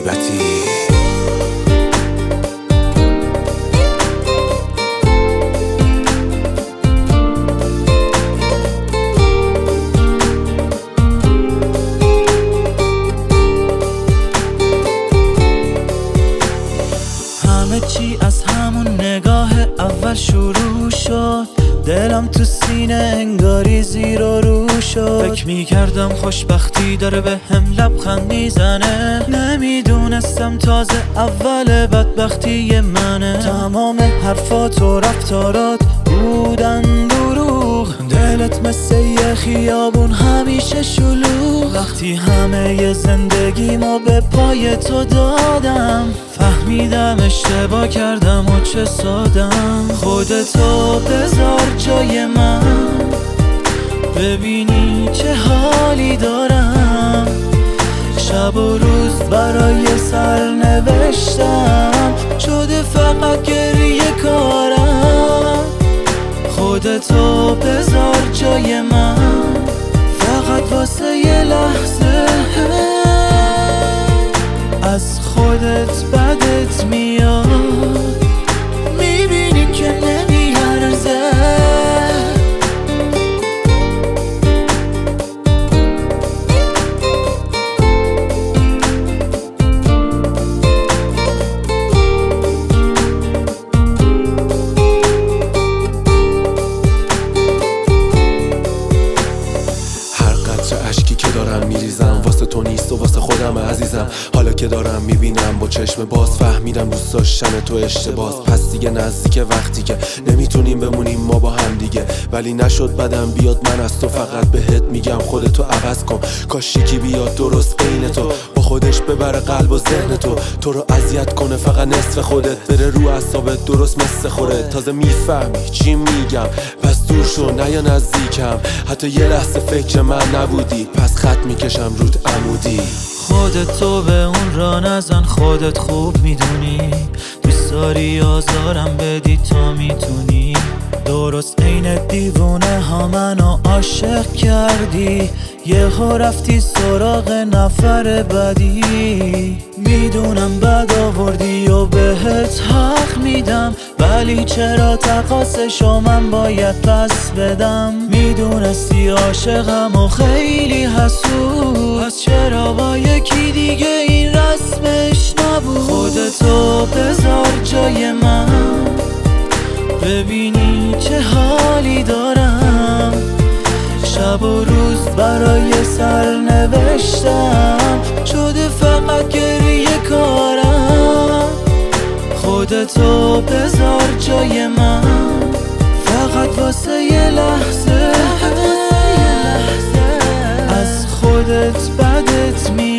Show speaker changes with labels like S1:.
S1: غیبتی.
S2: همه چی از همون نگاه اول شروع شد، دلم تو سینه انگاری زیر و رو شد. فکر میکردم خوشبختی داره به هم لبخند میزنه، نمیدونستم تازه اول بدبختی منه. تمام حرفات و رفتارات بودن دروغ، دلت مثل یه خیابون همیشه شلوغ. وقتی همه زندگیمو به پای تو دادم، فهمیدم اشتباه کردم و چه سادم. خودتو بذار جای من، ببینی چه حالی دارم. شب و روز برای سرنوشتم شده فقط گریه کارم. خودتو بذار جای من، فقط واسه یه لحظه. از خودت بدت میاد، میبینی که نمیارزه.
S1: اشکی که دارم میریزم واسه تو نیست و واسه خودم عزیزم. حالا که دارم میبینم با چشم باز، فهمیدم دوست داشتن تو اشتباس. پس دیگه نزدیک وقتی که نمیتونیم بمونیم ما با هم دیگه. ولی نشد بدم بیاد من از تو، فقط بهت میگم خودتو عوض کن. کاش یکی بیاد درست عین تو، با خودش ببره قلب و ذهن تو رو اذیت کنه فقط نصف خودت، بره رو اعصابت درست مثل خودت. تازه میفهمی چی میگم، پس دور شو نیا نزدیکم. حتی یه لحظه فکر من نبودی، پس خط میکشم رود عمودی.
S2: خودتو به اون را نزن، خودت خوب میدونی. دوست داری آزارم بدی تا میتونی. درست عین دیوونه ها منو عاشق کردی، یهو رفتی سراغ نفر بدی. میدونم بد آوردی و بهت حق میدم، ولی چرا تقاصشو من باید پس بدم؟ میدونستی عاشقم و خیلی حسود، پس چرا با یکی دیگه این رسمش نبود؟ خودتو بذار جای من، ببینی چه حالی دارم. شب و روز برای سرنوشتم شده فقط گریه کارم. خودتو بذار جای من، فقط واسه یه لحظه. از خودت بدت میاد.